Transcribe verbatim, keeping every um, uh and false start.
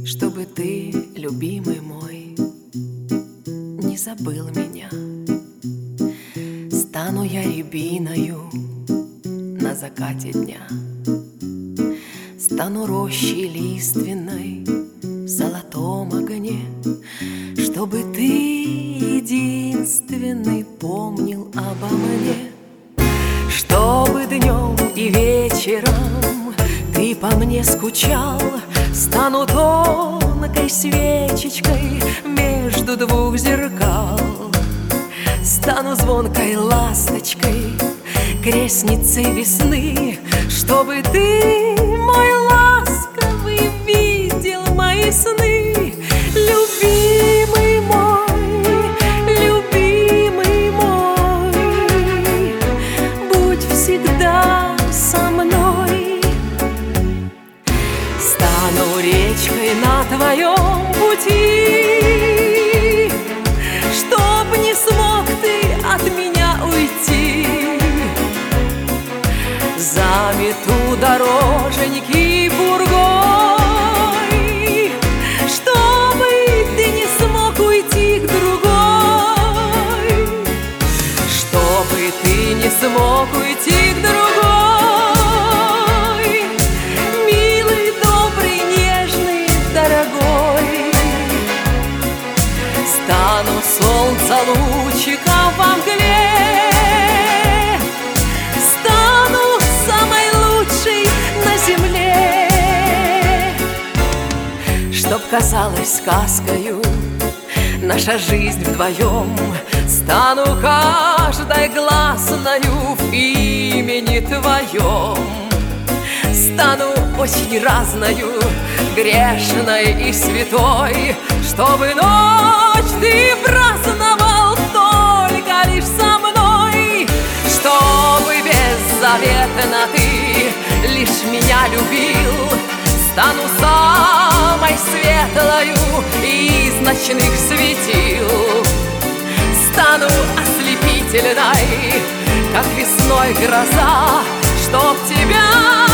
Чтобы ты, любимый мой, не забыл меня. Стану я рябиною на закате дня, стану рощей лиственной в золотом огне, чтобы ты единственный помнил обо мне. Чтобы днем и вечером ты по мне скучал, стану тонкой свечечкой между двух зеркал, стану звонкой ласточкой, крестницей весны, чтобы ты, мой ласковый, видел мои сны. Любимый мой, любимый мой, будь всегда со мной. Стану речкой на твоем пути, чтоб не смог ты от меня уйти. Замету дороженьки бургой, чтобы ты не смог уйти к другой, чтобы ты не смог уйти к другой. Милый, добрый, нежный, дорогой, стану солнца лучиком во мгле, чтоб казалась сказкою наша жизнь вдвоем. Стану каждой гласною в имени твоем, стану очень разною, грешной и святой, чтобы ночь ты праздновал только лишь со мной, чтобы беззаветно ты лишь меня любил. Стану самой светлою из ночных светил, стану ослепительной, как весной гроза, чтоб тебя